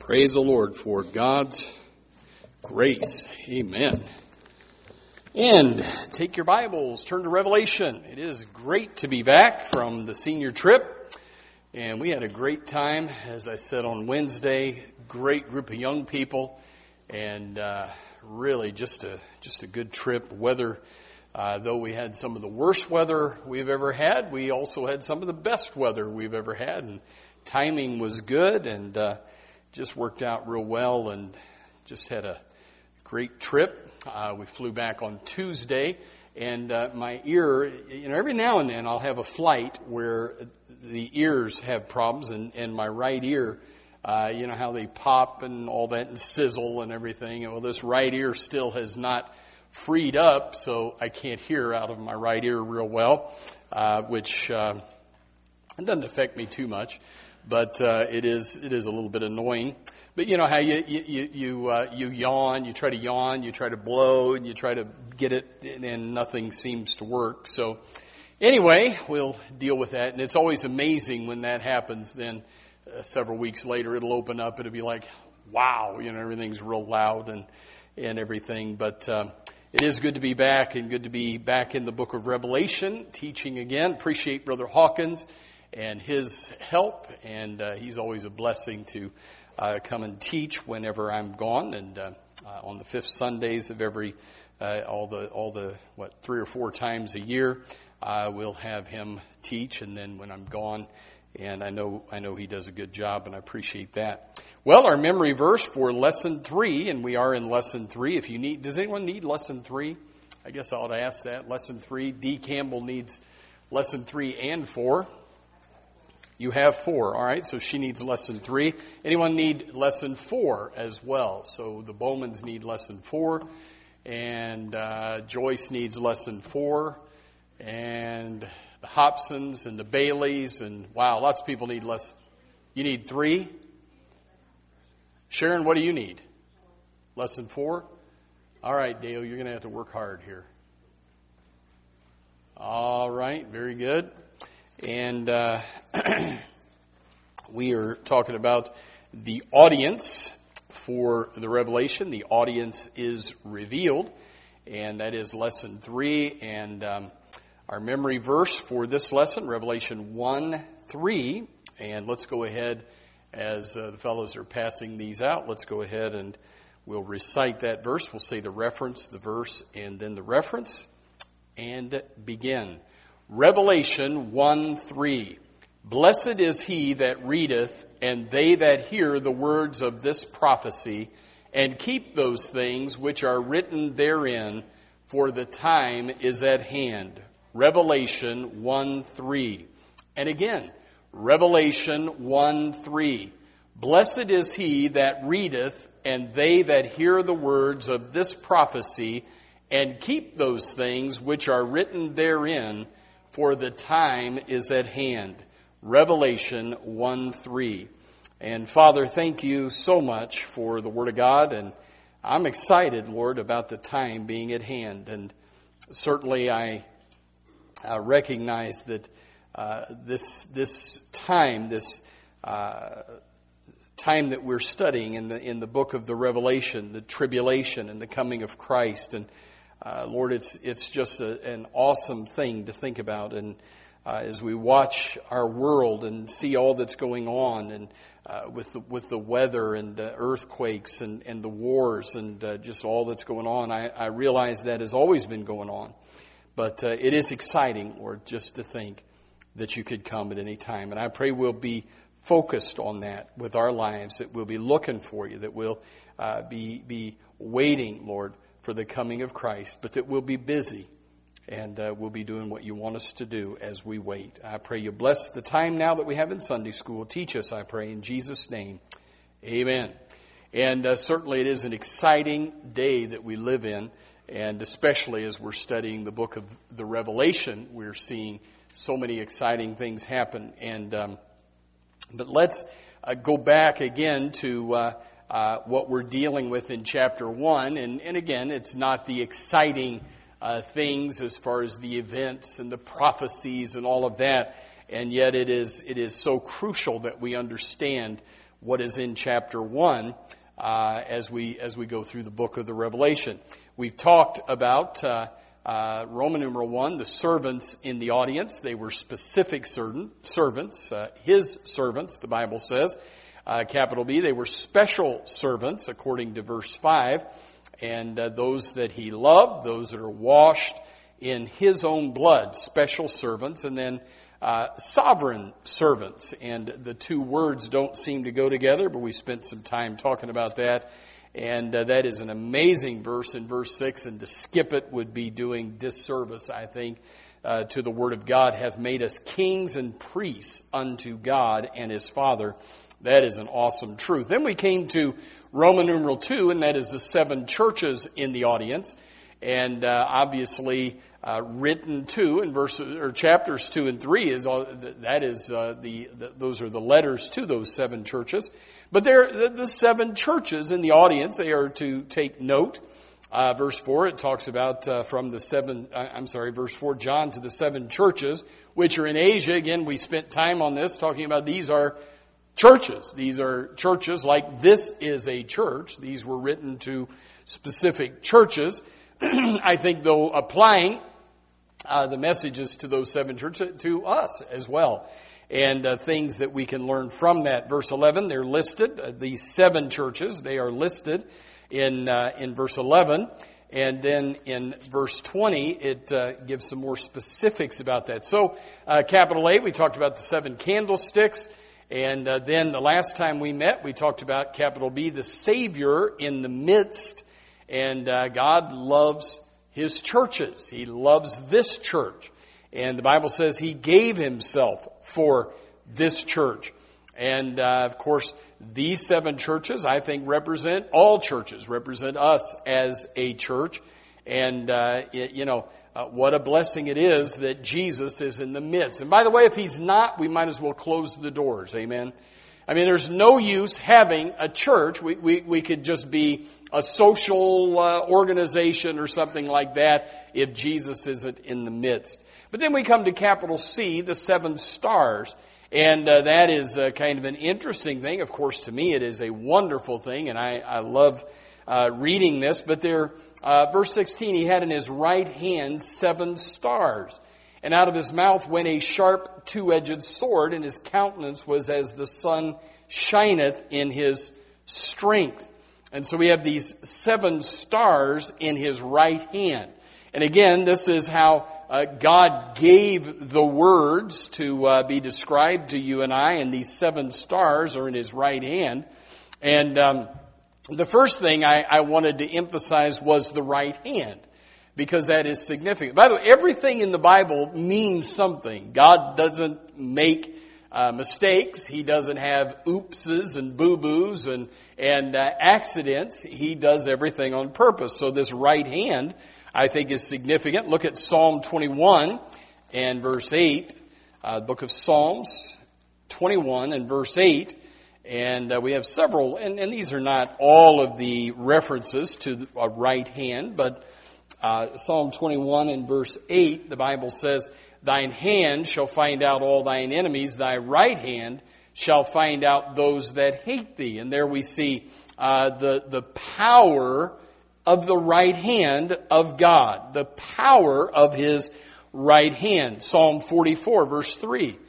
Praise the Lord for God's grace. Amen. And take your Bibles, turn to Revelation. It is great to be back from the senior trip. And we had a great time, as I said on Wednesday, great group of young people. And really just a good trip. Weather, though we had some of the worst weather we've ever had, we also had some of the best weather we've ever had. And timing was good and just worked out real well, and just had a great trip. We flew back on Tuesday, and my ear, every now and then I'll have a flight where the ears have problems, and my right ear, how they pop and all that and sizzle and everything. Well, this right ear still has not freed up, so I can't hear out of my right ear real well, which it doesn't affect me too much. But it is a little bit annoying. But you know how you yawn, you try to blow, and you try to get it, and nothing seems to work. So anyway, we'll deal with that. And it's always amazing when that happens. Then several weeks later, it'll open up. It'll be like, wow, everything's real loud and everything. But it is good to be back, and good to be back in the book of Revelation, teaching again. Appreciate Brother Hawkins and his help, and he's always a blessing to come and teach whenever I'm gone. And on the fifth Sundays of every all the 3 or 4 times a year, we'll have him teach. And then when I'm gone, and I know he does a good job, and I appreciate that. Well, our memory verse for lesson 3, and we are in lesson 3. Does anyone need lesson 3? I guess I ought to ask that. Lesson 3. Dee Campbell needs lesson 3 and 4. You have 4, all right, so she needs lesson 3. Anyone need lesson 4 as well? So the Bowmans need lesson 4, and Joyce needs lesson 4, and the Hobsons and the Baileys, and wow, lots of people need lesson. You need 3? Sharon, what do you need? Lesson 4? All right, Dale, you're going to have to work hard here. All right, very good. And we are talking about the audience for the Revelation. The audience is revealed, and that is lesson 3. And our memory verse for this lesson, Revelation 1:3. And let's go ahead, as the fellows are passing these out, let's go ahead and we'll recite that verse. We'll say the reference, the verse, and then the reference, and begin. Revelation 1:3. Blessed is he that readeth, and they that hear the words of this prophecy, and keep those things which are written therein, for the time is at hand. Revelation 1:3. And again, Revelation 1:3. Blessed is he that readeth, and they that hear the words of this prophecy, and keep those things which are written therein, for the time is at hand. Revelation 1:3. And Father, thank you so much for the Word of God. And I'm excited, Lord, about the time being at hand. And certainly I recognize that this time that we're studying in the book of the Revelation, the tribulation and the coming of Christ, and Lord, it's just an awesome thing to think about. And as we watch our world and see all that's going on, and with the weather and the earthquakes and the wars and just all that's going on, I realize that has always been going on. But it is exciting, Lord, just to think that you could come at any time. And I pray we'll be focused on that with our lives, that we'll be looking for you, that we'll be waiting, Lord, for the coming of Christ, but that we'll be busy and we'll be doing what you want us to do as we wait. I pray you bless the time now that we have in Sunday school. Teach us, I pray, in Jesus' name. Amen. And certainly it is an exciting day that we live in, and especially as we're studying the book of the Revelation, we're seeing so many exciting things happen. And but let's go back again to what we're dealing with in chapter 1. And again, it's not the exciting things as far as the events and the prophecies and all of that. And yet it is so crucial that we understand what is in chapter 1 as we go through the book of the Revelation. We've talked about Roman numeral 1, the servants in the audience. They were specific servants, his servants, the Bible says. Capital B, they were special servants, according to verse 5. And those that he loved, those that are washed in his own blood, special servants. And then sovereign servants. And the two words don't seem to go together, but we spent some time talking about that. And that is an amazing verse in verse 6, and to skip it would be doing disservice, I think, to the Word of God. Hath made us kings and priests unto God and His Father. That is an awesome truth. Then we came to Roman numeral 2, and that is the 7 churches in the audience. And obviously written to in verses or chapters 2 and 3 is those are the letters to those 7 churches. But they're the 7 churches in the audience. They are to take note. Verse 4, it talks about verse 4, John to the 7 churches, which are in Asia. Again, we spent time on this, talking about these are churches. These are churches like this is a church. These were written to specific churches. I think, though, applying the messages to those 7 churches to us as well. And things that we can learn from that. Verse 11, they're listed. These 7 churches, they are listed in verse 11. And then in verse 20, it gives some more specifics about that. So, capital A, we talked about the 7 candlesticks. And then the last time we met, we talked about capital B, the Savior in the midst. And God loves His churches. He loves this church. And the Bible says He gave Himself for this church. And, of course, these 7 churches, I think, represent all churches, represent us as a church. And, what a blessing it is that Jesus is in the midst. And by the way, if He's not, we might as well close the doors. Amen. I mean, there's no use having a church. We could just be a social organization or something like that if Jesus isn't in the midst. But then we come to capital C, the 7 stars. And that is kind of an interesting thing. Of course, to me, it is a wonderful thing, and I love reading this. But there, verse 16, He had in His right hand 7 stars. And out of His mouth went a sharp 2-edged sword, and His countenance was as the sun shineth in His strength. And so we have these 7 stars in His right hand. And again, this is how God gave the words to be described to you and I, and these 7 stars are in His right hand. And the first thing I wanted to emphasize was the right hand, because that is significant. By the way, everything in the Bible means something. God doesn't make mistakes. He doesn't have oopses and boo-boos and accidents. He does everything on purpose. So this right hand, I think, is significant. Look at Psalm 21 and verse 8. Book of Psalms 21 and verse 8. And we have several, and these are not all of the references to a right hand, but Psalm 21 and verse 8, the Bible says, Thine hand shall find out all thine enemies, thy right hand shall find out those that hate thee. And there we see the power of the right hand of God, the power of His right hand. Psalm 44, verse 3.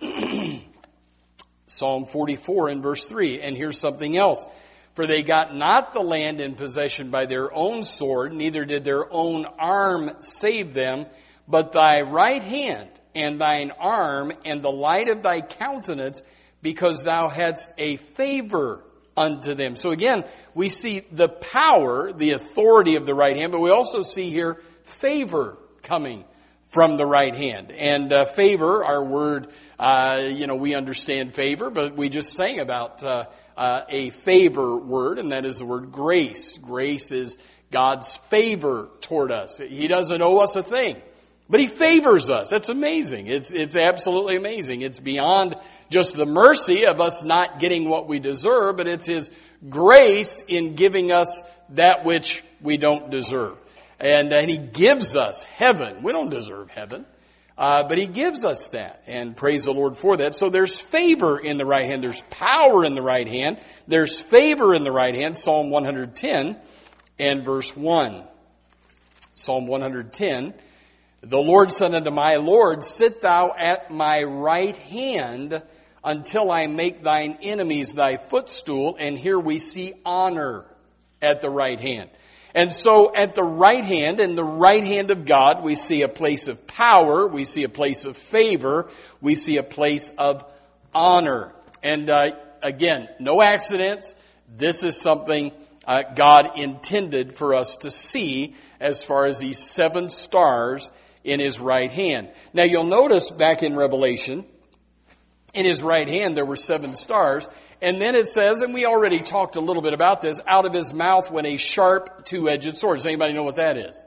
Psalm 44 and verse 3. And here's something else. For they got not the land in possession by their own sword, neither did their own arm save them, but thy right hand and thine arm and the light of thy countenance, because thou hadst a favor unto them. So again, we see the power, the authority of the right hand, but we also see here favor coming from the right hand. And favor, our word, we understand favor, but we just sang about a favor word, and that is the word grace. Grace is God's favor toward us. He doesn't owe us a thing, but He favors us. That's amazing. It's absolutely amazing. It's beyond just the mercy of us not getting what we deserve, but it's His grace in giving us that which we don't deserve. And He gives us heaven. We don't deserve heaven. But He gives us that, and praise the Lord for that. So there's favor in the right hand. There's power in the right hand. There's favor in the right hand. Psalm 110 and verse 1. Psalm 110. The Lord said unto my Lord, sit thou at my right hand until I make thine enemies thy footstool. And here we see honor at the right hand. And so at the right hand, in the right hand of God, we see a place of power, we see a place of favor, we see a place of honor. And again, no accidents. This is something God intended for us to see as far as these 7 stars in His right hand. Now you'll notice back in Revelation, in His right hand there were 7 stars. And then it says, and we already talked a little bit about this, out of His mouth went a sharp two-edged sword. Does anybody know what that is?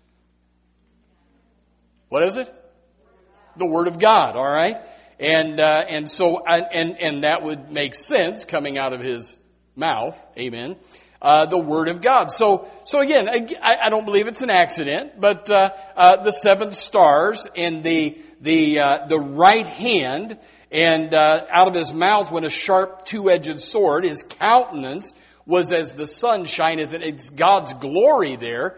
What is it? The Word of God, all right? And that would make sense coming out of His mouth. Amen. The Word of God. So again, I don't believe it's an accident, but the 7 stars and the right hand, and out of His mouth went a sharp two-edged sword. His countenance was as the sun shineth, and it's God's glory there.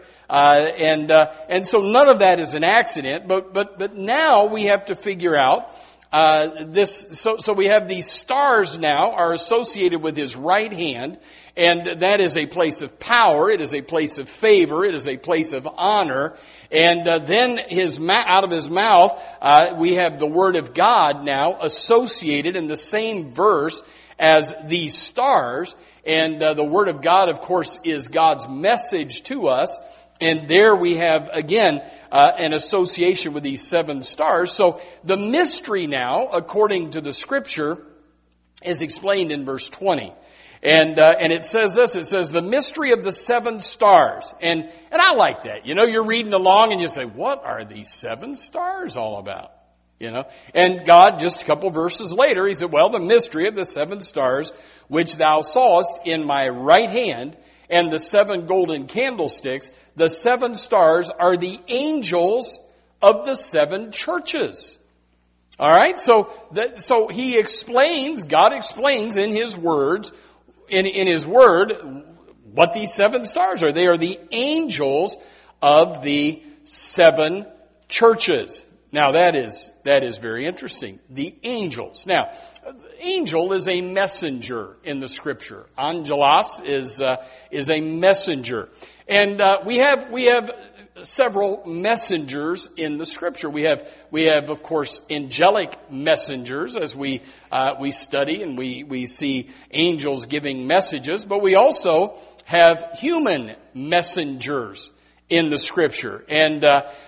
And so none of that is an accident. But now we have to figure out this. So we have these stars now are associated with His right hand, and that is a place of power. It is a place of favor. It is a place of honor. And then out of His mouth, we have the Word of God now associated in the same verse as these stars. And the Word of God, of course, is God's message to us. And there we have, again, an association with these 7 stars. So the mystery now, according to the Scripture, is explained in verse 20. And it says this, it says, the mystery of the 7 stars. And I like that. You know, you're reading along and you say, what are these 7 stars all about? You know, and God, just a couple verses later, He said, well, the mystery of the 7 stars, which thou sawest in my right hand, and the 7 golden candlesticks, the 7 stars are the angels of the 7 churches. All right, so He explains, God explains in His words, in His Word, what these 7 stars are. They are the angels of the 7 churches. Now that is very interesting. The angels. Now, angel is a messenger in the Scripture. Angelos is a messenger, and we have several messengers in the Scripture. We have of course angelic messengers as we study and we see angels giving messages, but we also have human messengers in the Scripture. And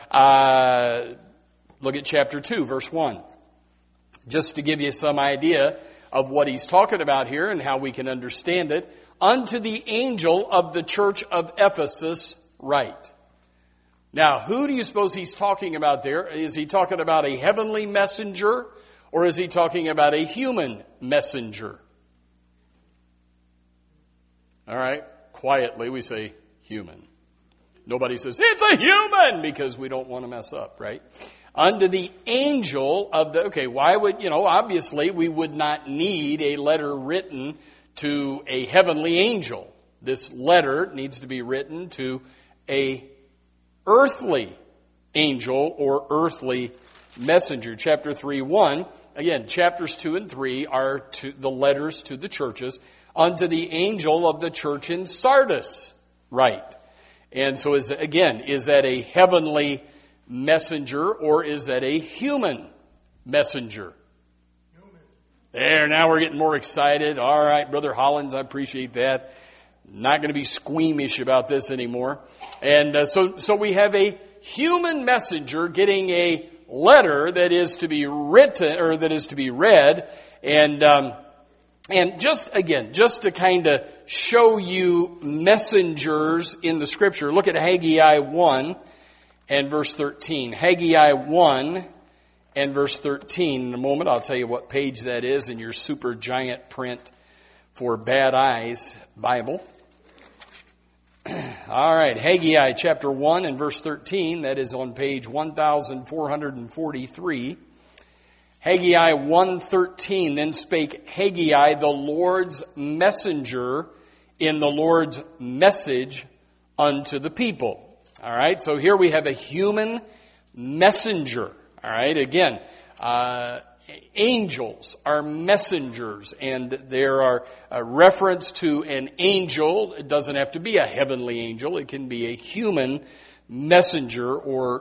look at chapter 2, verse 1. Just to give you some idea of what he's talking about here and how we can understand it. Unto the angel of the church of Ephesus write. Now, who do you suppose he's talking about there? Is he talking about a heavenly messenger, or is he talking about a human messenger? All right, quietly we say human. Nobody says, it's a human, because we don't want to mess up, right? Unto the angel of the, okay, why would, obviously we would not need a letter written to a heavenly angel. This letter needs to be written to a earthly angel or earthly messenger. Chapter 3:1. Again, chapters 2 and 3 are the letters to the churches. Unto the angel of the church in Sardis write. And so is that a heavenly messenger or is that a human messenger? Human. There, now we're getting more excited. All right, Brother Hollins, I appreciate that. Not going to be squeamish about this anymore. And so we have a human messenger getting a letter that is to be written or that is to be read. And just to kind of show you messengers in the Scripture, look at Haggai 1 and verse 13. Haggai 1 and verse 13. In a moment, I'll tell you what page that is in your super giant print for bad eyes Bible. All right, Haggai chapter 1 and verse 13. That is on page 1443. Haggai 1:13. Then spake Haggai, the Lord's messenger, in the Lord's message unto the people. All right, so here we have a human messenger. All right, again, angels are messengers, and there are a reference to an angel. It doesn't have to be a heavenly angel. It can be a human messenger or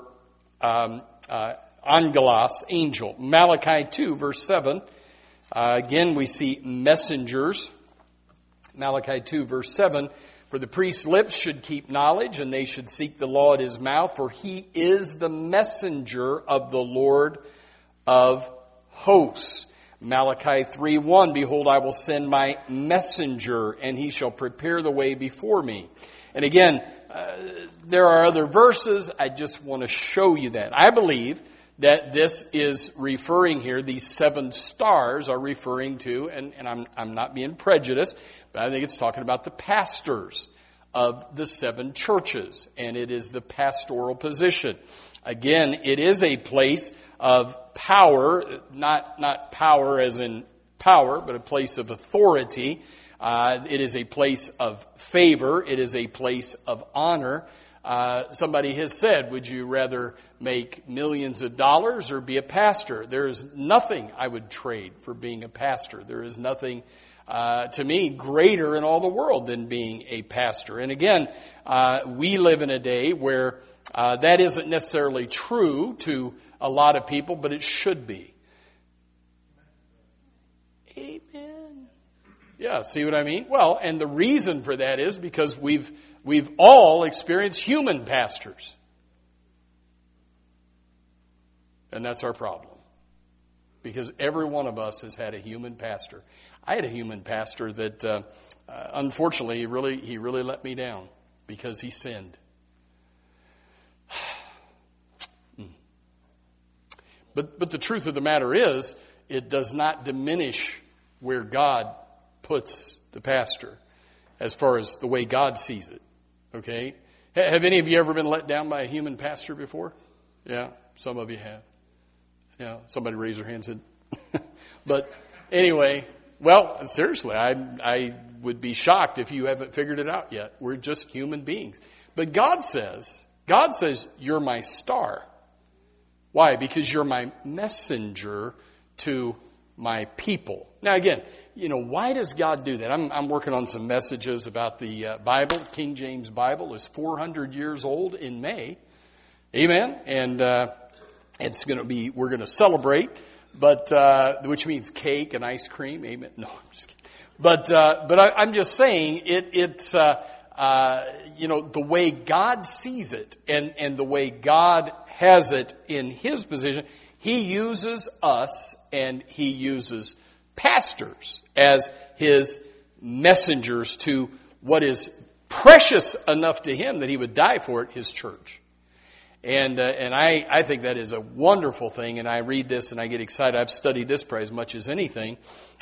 angelos, angel. Malachi 2, verse 7. Again, we see messengers. Malachi 2, verse 7. For the priest's lips should keep knowledge, and they should seek the law at his mouth, for he is the messenger of the Lord of hosts. Malachi 3:1, behold, I will send my messenger, and he shall prepare the way before me. And again, there are other verses. I just want to show you that. I believe that this is referring here, these 7 stars are referring to, and I'm not being prejudiced, but I think it's talking about the pastors of the 7 churches, and it is the pastoral position. Again, it is a place of power, not power as in power, but a place of authority. It is a place of favor. It is a place of honor. Somebody has said, would you rather make millions of dollars or be a pastor? There is nothing I would trade for being a pastor. There is nothing, to me, greater in all the world than being a pastor. And again, we live in a day where that isn't necessarily true to a lot of people, but it should be. Amen. Yeah, see what I mean? Well, and the reason for that is because we've all experienced human pastors. And that's our problem. Because every one of us has had a human pastor. I had a human pastor that, unfortunately, he really let me down because he sinned. But the truth of the matter is, it does not diminish where God puts the pastor as far as the way God sees it. Okay? Have any of you ever been let down by a human pastor before? Yeah, some of you have. Yeah, somebody raise their hand and said. But anyway, well, seriously, I would be shocked if you haven't figured it out yet. We're just human beings. But God says, you're my star. Why? Because you're my messenger to my people. Now again, why does God do that? I'm working on some messages about the Bible. King James Bible is 400 years old in May. Amen. And we're going to celebrate, but which means cake and ice cream. Amen. No, I'm just kidding. But I'm just saying it's the way God sees it and the way God has it in His position. He uses us and He uses pastors as His messengers to what is precious enough to Him that He would die for it, His church. And I think that is a wonderful thing, and I read this and I get excited. I've studied this probably as much as anything.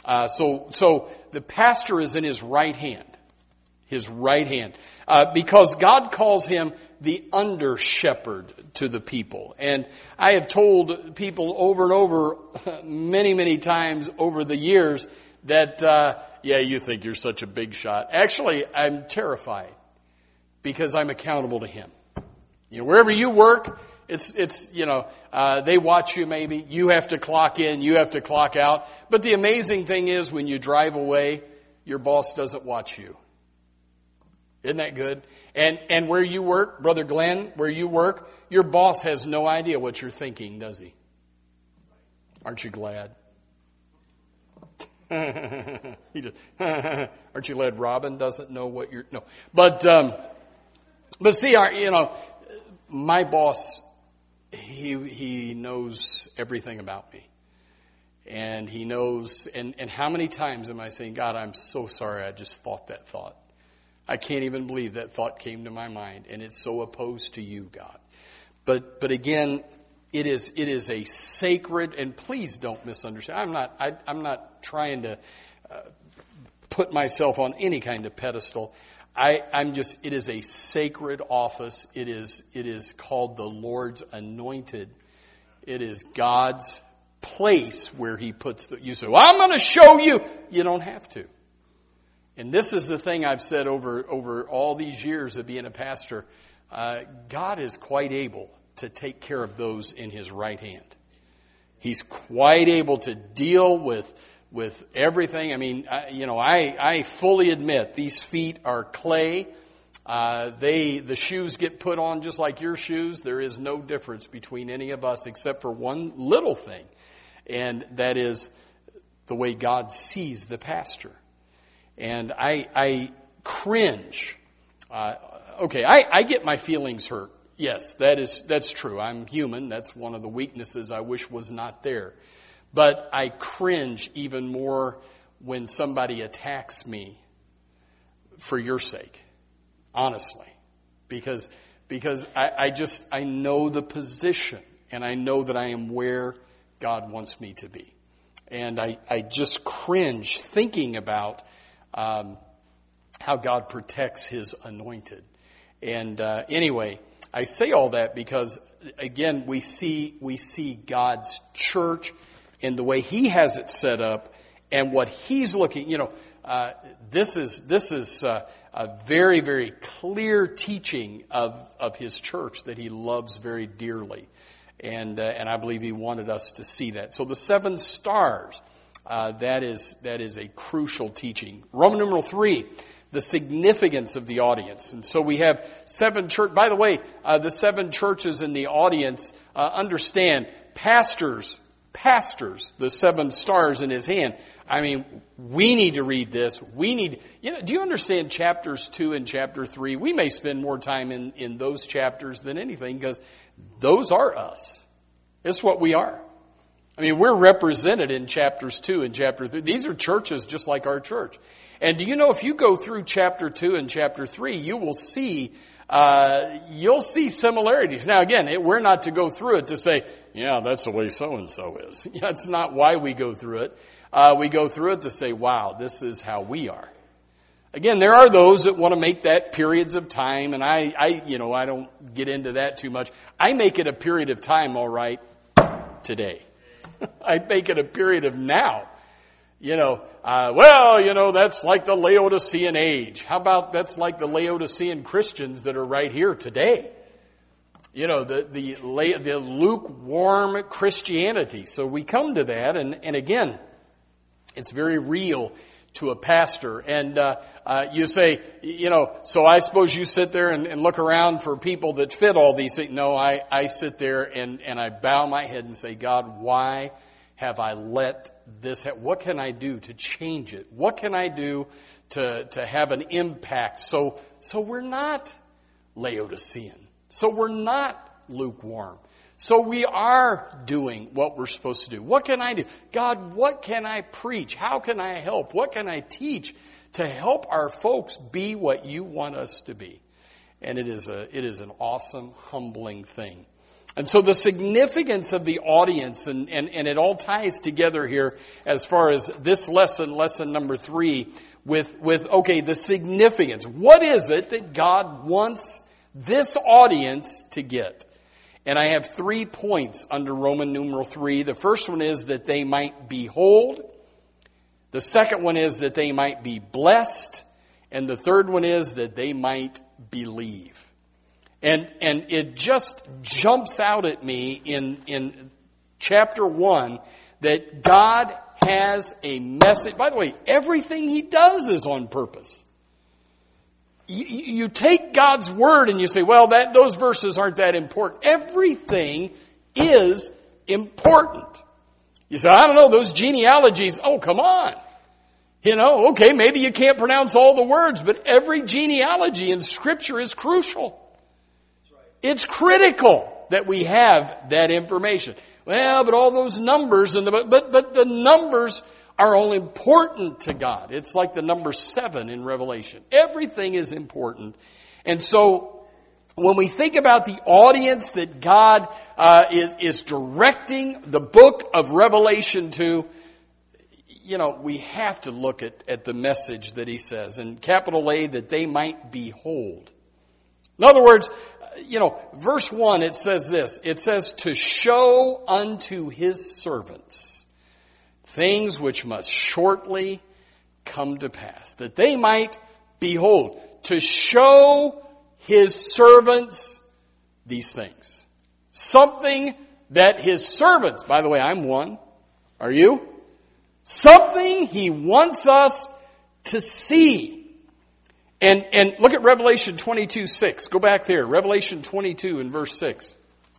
So the pastor is in his right hand. His right hand. Because God calls him the under shepherd to the people. And I have told people over and over many, many times over the years that, you think you're such a big shot. Actually, I'm terrified because I'm accountable to Him. Wherever you work, it's they watch you maybe. You have to clock in, you have to clock out. But the amazing thing is when you drive away, your boss doesn't watch you. Isn't that good? And where you work, Brother Glenn, where you work, your boss has no idea what you're thinking, does he? Aren't you glad? Aren't you glad Robin doesn't know what you're... No. But see, my boss, he knows everything about me. And he knows, and how many times am I saying, God, I'm so sorry I just thought that thought. I can't even believe that thought came to my mind, and it's so opposed to you, God. But again, it is a sacred, and please don't misunderstand. I'm not trying to put myself on any kind of pedestal. it is a sacred office. It is called the Lord's anointed. It is God's place where He puts you say, well, I'm going to show you. You don't have to. And this is the thing I've said over all these years of being a pastor. God is quite able to take care of those in His right hand. He's quite able to deal with everything. I mean, I fully admit these feet are clay. The shoes get put on just like your shoes. There is no difference between any of us except for one little thing. And that is the way God sees the pastor. And I cringe. I get my feelings hurt. Yes, that's true. I'm human. That's one of the weaknesses I wish was not there. But I cringe even more when somebody attacks me for your sake. Honestly. Because I know the position and I know that I am where God wants me to be. And I just cringe thinking about how God protects His anointed. And anyway, I say all that because, again, we see God's church and the way He has it set up and what He's looking. This is a very, very clear teaching of His church that He loves very dearly. And I believe He wanted us to see that. So the 7 stars, that is a crucial teaching. Roman numeral 3, the significance of the audience. And so we have 7 church. By the way, the 7 churches in the audience, understand pastors, the 7 stars in his hand. I mean, we need to read this. Do you understand chapters 2 and chapter 3? We may spend more time in those chapters than anything because those are us. It's what we are. I mean, we're represented in chapters 2 and chapter 3. These are churches just like our church. And do you know if you go through chapter 2 and chapter 3, you'll see similarities. Now again, we're not to go through it to say, yeah, that's the way so-and-so is. That's not why we go through it. We go through it to say, wow, this is how we are. Again, there are those that want to make that periods of time, and I don't get into that too much. I make it a period of time, all right, today. I make it a period of now. That's like the Laodicean age. How about that's like the Laodicean Christians that are right here today? The lukewarm Christianity. So we come to that, and again, it's very real to a pastor. And you say, so I suppose you sit there and look around for people that fit all these things. No, I sit there and I bow my head and say, God, why have I let this happen? What can I do to change it? What can I do to have an impact? So we're not Laodicean. So we're not lukewarm. So we are doing what we're supposed to do. What can I do? God, what can I preach? How can I help? What can I teach to help our folks be what you want us to be? And it is an awesome, humbling thing. And so the significance of the audience, and it all ties together here as far as this lesson number 3, with the significance. What is it that God wants this audience to get? And I have 3 points under Roman numeral 3. The first one is that they might behold. The second one is that they might be blessed. And the third one is that they might believe. And it just jumps out at me in chapter 1 that God has a message. By the way, everything He does is on purpose. You take God's word and you say, well, those verses aren't that important. Everything is important. You say, I don't know, those genealogies, oh, come on. Okay, maybe you can't pronounce all the words, but every genealogy in Scripture is crucial. It's critical that we have that information. Well, but all those numbers, but the numbers are all important to God. It's like the number 7 in Revelation. Everything is important. And so when we think about the audience that God is directing the book of Revelation to, we have to look at the message that he says. In capital A, that they might behold. In other words, verse 1, it says this. It says, to show unto his servants things which must shortly come to pass. That they might behold. To show his servants these things. Something that his servants, by the way, I'm one. Are you? Something he wants us to see. And look at Revelation 22:6. Go back there. Revelation 22 and verse 6.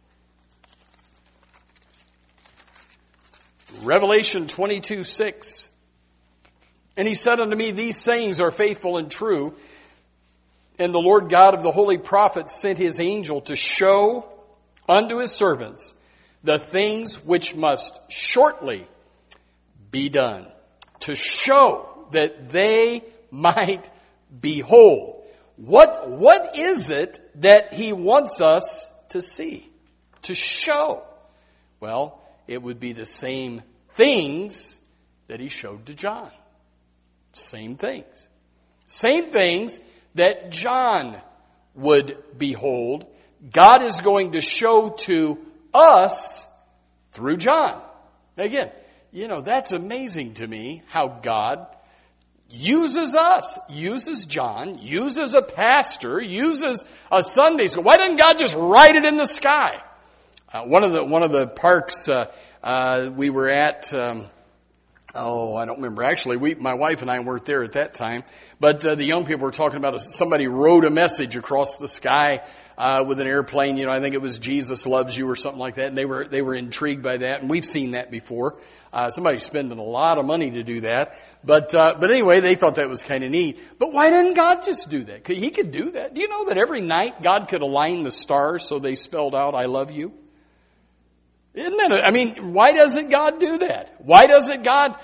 Revelation 22:6. And he said unto me, these sayings are faithful and true. And the Lord God of the holy prophets sent his angel to show unto his servants the things which must shortly be done, to show that they might behold. What is it that he wants us to see, to show? Well, it would be the same things that he showed to John. Same things. Same things that John would behold, God is going to show to us through John. Again, that's amazing to me how God uses us, uses John, uses a pastor, uses a Sunday school. Why doesn't God just write it in the sky? One of the parks we were at, I don't remember. Actually, my wife and I weren't there at that time, but the young people were talking about somebody wrote a message across the sky with an airplane. I think it was Jesus loves you or something like that, and they were intrigued by that, and we've seen that before. Somebody's spending a lot of money to do that, but anyway, they thought that was kind of neat. But why didn't God just do that? He could do that. Do you know that every night God could align the stars so they spelled out "I love you"? Isn't that? Why doesn't God do that? Why doesn't God,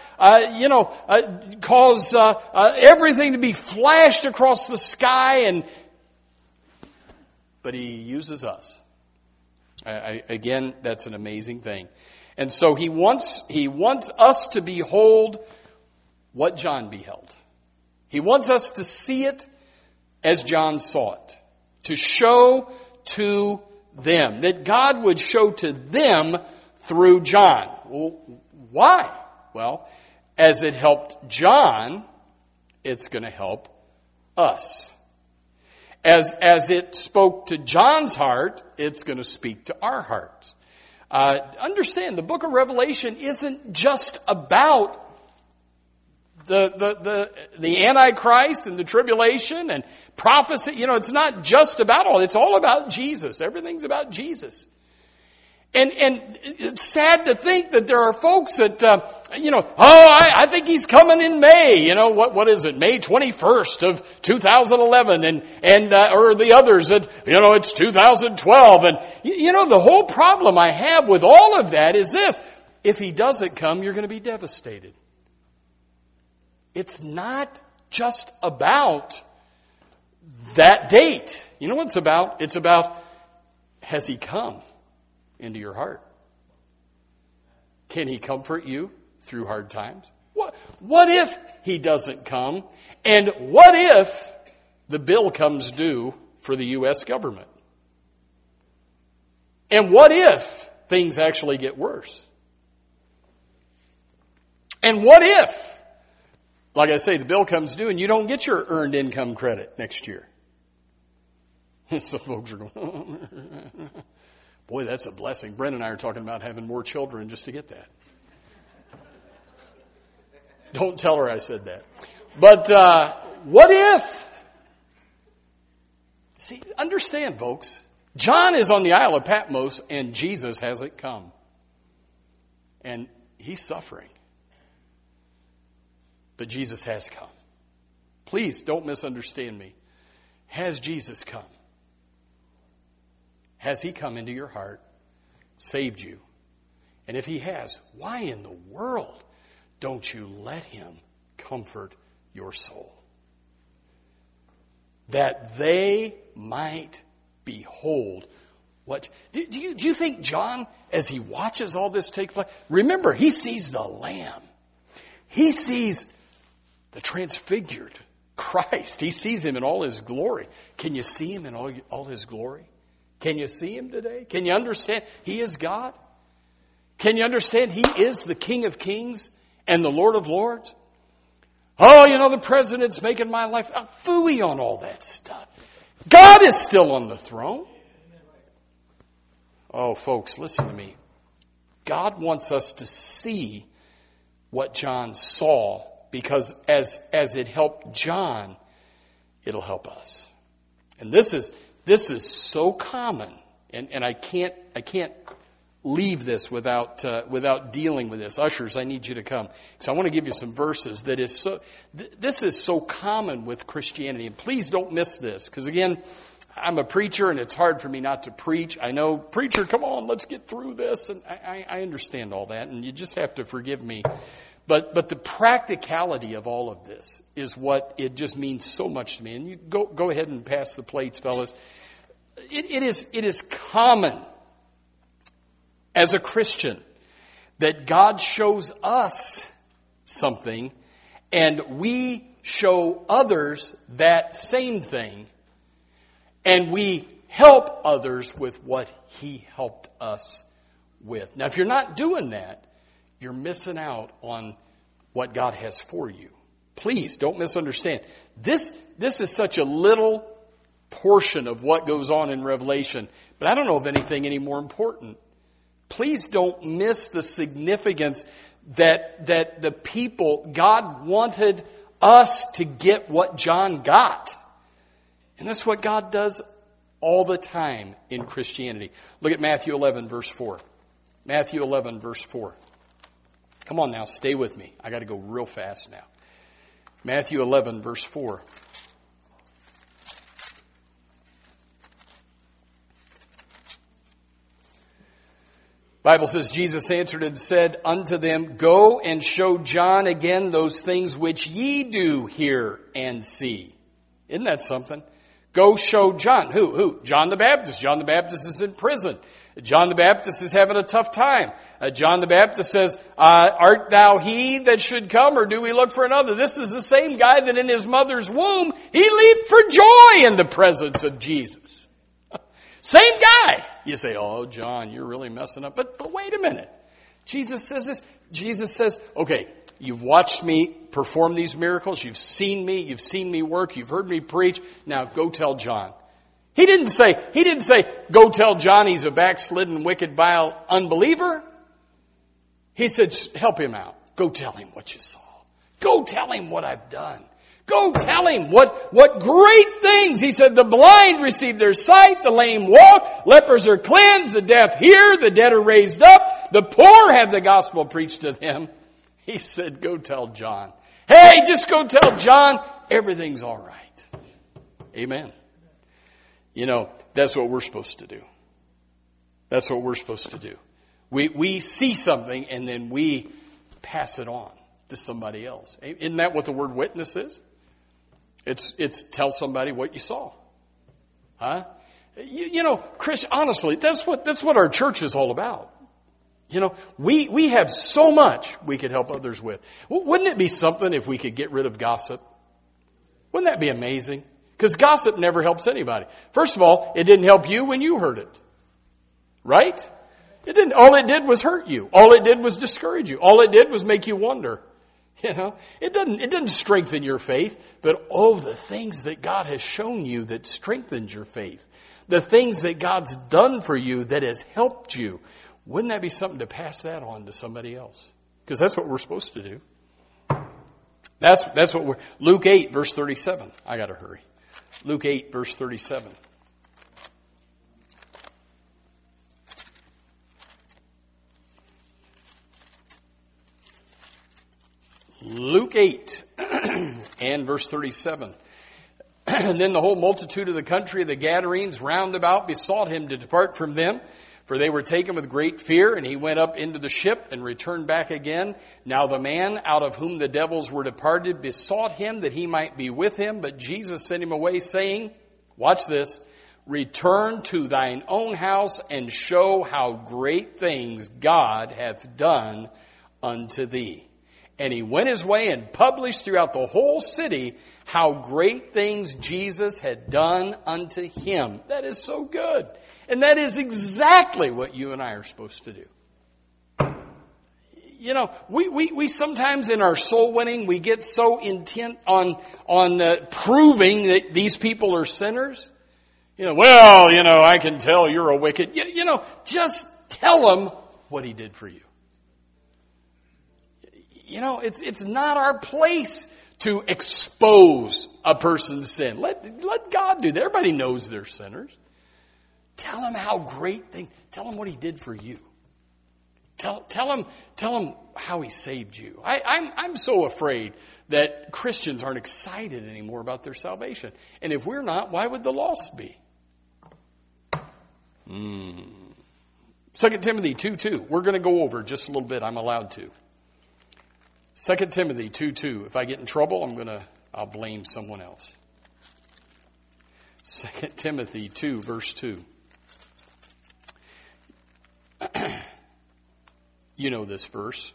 cause everything to be flashed across the sky? But he uses us. Again, that's an amazing thing. And so he wants us to behold what John beheld. He wants us to see it as John saw it. To show to them. That God would show to them through John. Well, why? Well, as it helped John, it's going to help us. As it spoke to John's heart, it's going to speak to our hearts. Understand, the book of Revelation isn't just about the Antichrist and the tribulation and prophecy. It's not just about all. It's all about Jesus. Everything's about Jesus. And it's sad to think that there are folks that, I think he's coming in May. What is it? May 21st of 2011 or the others that, it's 2012. And, the whole problem I have with all of that is this. If he doesn't come, you're going to be devastated. It's not just about that date. You know what it's about? It's about, has he come into your heart? Can he comfort you through hard times? What if he doesn't come? And what if the bill comes due for the U.S. government? And what if things actually get worse? And what if, like I say, the bill comes due and you don't get your earned income credit next year? Some folks are going, boy, that's a blessing. Brent and I are talking about having more children just to get that. Don't tell her I said that. But what if? See, understand, folks. John is on the Isle of Patmos and Jesus hasn't come. And he's suffering. But Jesus has come. Please don't misunderstand me. Has Jesus come? Has he come into your heart, saved you? And if he has, why in the world don't you let him comfort your soul? That they might behold what... Do you think John, as he watches all this take place... Remember, he sees the Lamb. He sees the transfigured Christ. He sees him in all his glory. Can you see him in all his glory? Can you see him today? Can you understand? He is God. Can you understand? He is the King of Kings and the Lord of Lords. Oh, the president's making my life. Phooey on all that stuff. God is still on the throne. Oh, folks, listen to me. God wants us to see what John saw, because as it helped John, it'll help us. And this is so common, and I can't leave this without dealing with this. Ushers, I need you to come, because I want to give you some verses that is so. This is so common with Christianity, and please don't miss this, because again, I'm a preacher, and it's hard for me not to preach. I know, preacher, come on, let's get through this, and I understand all that, and you just have to forgive me. But the practicality of all of this is what it just means so much to me. And you go ahead and pass the plates, fellas. It is common as a Christian that God shows us something and we show others that same thing, and we help others with what He helped us with. Now, if you're not doing that, you're missing out on what God has for you. Please don't misunderstand. This is such a little portion of what goes on in Revelation, but I don't know of anything any more important. Please don't miss the significance that the people, God wanted us to get what John got. And that's what God does all the time in Christianity. Look at Matthew 11, verse 4. Matthew 11, verse 4. Come on now, stay with me. I got to go real fast now. Matthew 11, verse 4. Bible says, Jesus answered and said unto them, Go and show John again those things which ye do hear and see. Isn't that something? Go show John. Who? John the Baptist. John the Baptist is in prison. John the Baptist is having a tough time. John the Baptist says, Art thou he that should come, or do we look for another? This is the same guy that in his mother's womb, he leaped for joy in the presence of Jesus. Same guy. You say, oh, John, you're really messing up. But wait a minute. Jesus says this. Jesus says, okay, you've watched me perform these miracles. You've seen me work. You've heard me preach. Now go tell John. He didn't say, go tell John he's a backslidden, wicked, vile unbeliever. He said, help him out. Go tell him what you saw. Go tell him what I've done. Go tell him what great things. He said, the blind receive their sight, the lame walk, lepers are cleansed, the deaf hear, the dead are raised up, the poor have the gospel preached to them. He said, go tell John. Hey, just go tell John everything's all right. Amen. You know, that's what we're supposed to do. That's what we're supposed to do. We see something and then we pass it on to somebody else. Isn't that what the word witness is? It's tell somebody what you saw. Huh? You know, Chris, honestly, that's what our church is all about. You know, we have so much we could help others with. Wouldn't it be something if we could get rid of gossip? Wouldn't that be amazing? Because gossip never helps anybody. First of all, it didn't help you when you heard it. Right? It didn't. All it did was hurt you. All it did was discourage you. All it did was make you wonder. You know, it didn't strengthen your faith, but the things that God has shown you that strengthens your faith. The things that God's done for you that has helped you. Wouldn't that be something to pass that on to somebody else? Because that's what we're supposed to do. That's what Luke 8, verse 37. I got to hurry. Luke 8, verse 37. Luke 8 and verse 37. And then the whole multitude of the country of the Gadarenes round about besought him to depart from them, for they were taken with great fear, and he went up into the ship and returned back again. Now the man out of whom the devils were departed besought him that he might be with him, but Jesus sent him away, saying, watch this, return to thine own house and show how great things God hath done unto thee. And he went his way and published throughout the whole city how great things Jesus had done unto him. That is so good. And that is exactly what you and I are supposed to do. You know, we sometimes in our soul winning, we get so intent on proving that these people are sinners. You know, well, you know, I can tell you're a wicked. You know, just tell them what he did for you. You know, it's not our place to expose a person's sin. Let God do that. Everybody knows they're sinners. Tell them how great thing. Tell them what he did for you. Tell him how he saved you. I'm so afraid that Christians aren't excited anymore about their salvation. And if we're not, why would the lost be? 2 Timothy 2:2. We're going to go over just a little bit. I'm allowed to. 2 Timothy 2:2. If I get in trouble, I'll blame someone else. 2 Timothy 2, verse 2. You know this verse.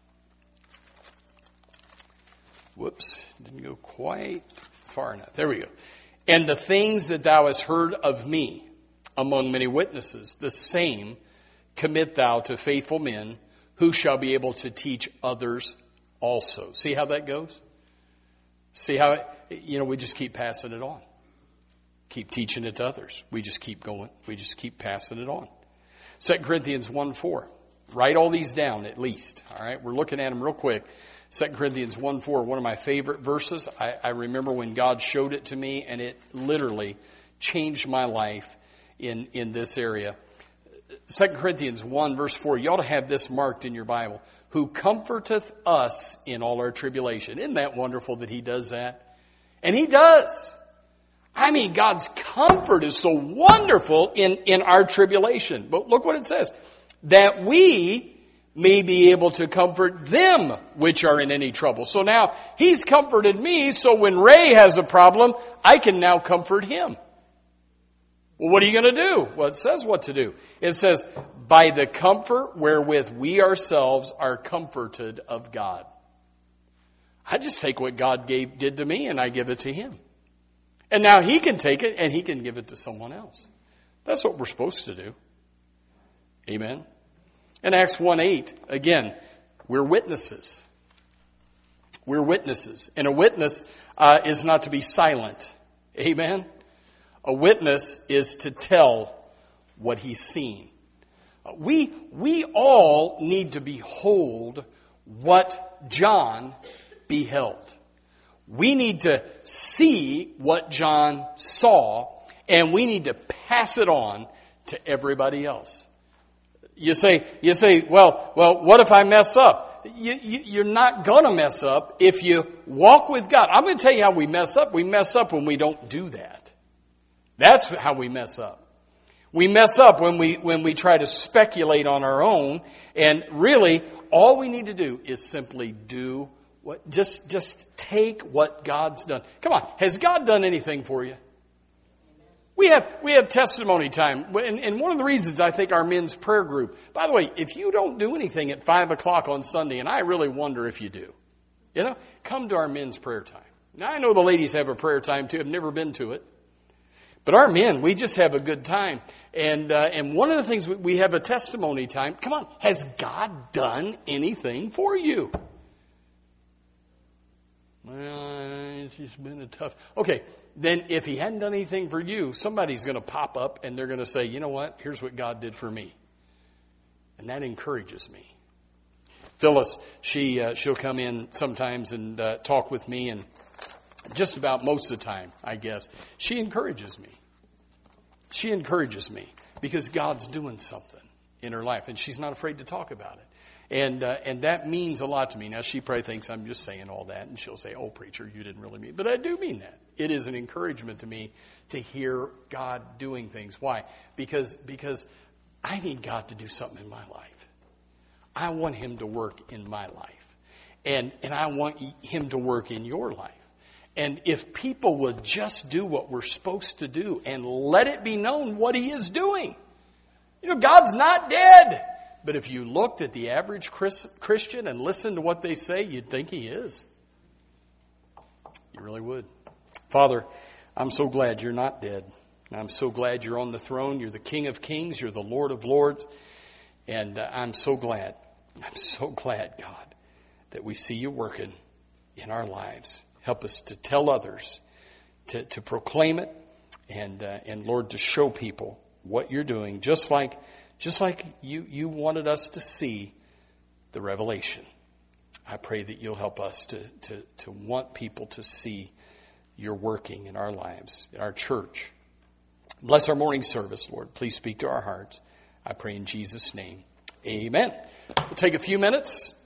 Whoops, didn't go quite far enough. There we go. And the things that thou hast heard of me among many witnesses, the same commit thou to faithful men who shall be able to teach others also. See how that goes? See how, we just keep passing it on. Keep teaching it to others. We just keep going. We just keep passing it on. 2 Corinthians 1:4. Write all these down at least. All right, we're looking at them real quick. 2 Corinthians 1:4, one of my favorite verses. I remember when God showed it to me, and it literally changed my life in this area. 2 Corinthians 1, verse 4, you ought to have this marked in your Bible. Who comforteth us in all our tribulation. Isn't that wonderful that he does that? And he does. I mean, God's comfort is so wonderful in our tribulation. But look what it says. That we may be able to comfort them which are in any trouble. So now, he's comforted me, so when Ray has a problem, I can now comfort him. Well, what are you going to do? Well, it says what to do. It says, by the comfort wherewith we ourselves are comforted of God. I just take what God did to me and I give it to him. And now he can take it and he can give it to someone else. That's what we're supposed to do. Amen. In Acts 1:8, again, we're witnesses. We're witnesses. And a witness is not to be silent. Amen. A witness is to tell what he's seen. We all need to behold what John beheld. We need to see what John saw, and we need to pass it on to everybody else. You say, well, what if I mess up? You're not going to mess up if you walk with God. I'm going to tell you how we mess up. We mess up when we don't do that. That's how we mess up. We mess up when we try to speculate on our own, and really all we need to do is simply do what just take what God's done. Come on, has God done anything for you? We have testimony time, and one of the reasons I think our men's prayer group. By the way, if you don't do anything at 5:00 on Sunday, and I really wonder if you do, come to our men's prayer time. Now I know the ladies have a prayer time too. I've never been to it. But our men, we just have a good time. And one of the things, we have a testimony time. Come on, has God done anything for you? Well, it's just been a tough... Okay, then if he hadn't done anything for you, somebody's going to pop up and they're going to say, you know what, here's what God did for me. And that encourages me. Phyllis, she'll come in sometimes and talk with me, and just about most of the time, I guess, she encourages me. She encourages me because God's doing something in her life, and she's not afraid to talk about it. And that means a lot to me. Now, she probably thinks I'm just saying all that, and she'll say, oh, preacher, you didn't really mean it. But I do mean that. It is an encouragement to me to hear God doing things. Why? Because I need God to do something in my life. I want him to work in my life. And I want him to work in your life. And if people would just do what we're supposed to do and let it be known what he is doing. God's not dead. But if you looked at the average Christian and listened to what they say, you'd think he is. You really would. Father, I'm so glad you're not dead. I'm so glad you're on the throne. You're the King of Kings. You're the Lord of Lords. And I'm so glad, God, that we see you working in our lives. Help us to tell others, to proclaim it, and Lord, to show people what you're doing, just like you wanted us to see the revelation. I pray that you'll help us to want people to see your working in our lives, in our church. Bless our morning service, Lord. Please speak to our hearts. I pray in Jesus' name. Amen. We'll take a few minutes.